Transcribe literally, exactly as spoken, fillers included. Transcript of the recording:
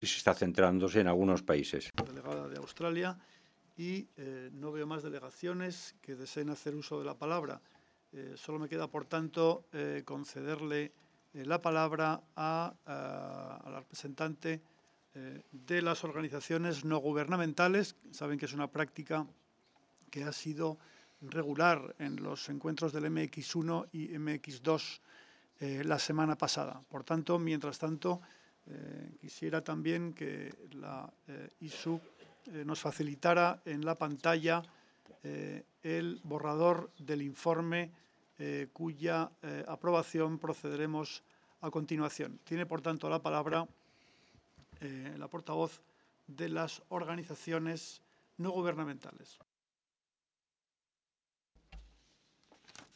y se está centrándose en algunos países. Delegada de Australia y eh, no veo más delegaciones que deseen hacer uso de la palabra. Eh, solo me queda, por tanto, eh, concederle eh, la palabra a, a, a la representante eh, de las organizaciones no gubernamentales. Saben que es una práctica que ha sido regular en los encuentros del M X uno y M X dos eh, la semana pasada. Por tanto, mientras tanto, eh, quisiera también que la eh, I S U eh, nos facilitara en la pantalla eh, el borrador del informe eh, cuya eh, aprobación procederemos a continuación. Tiene, por tanto, la palabra eh, la portavoz de las organizaciones no gubernamentales.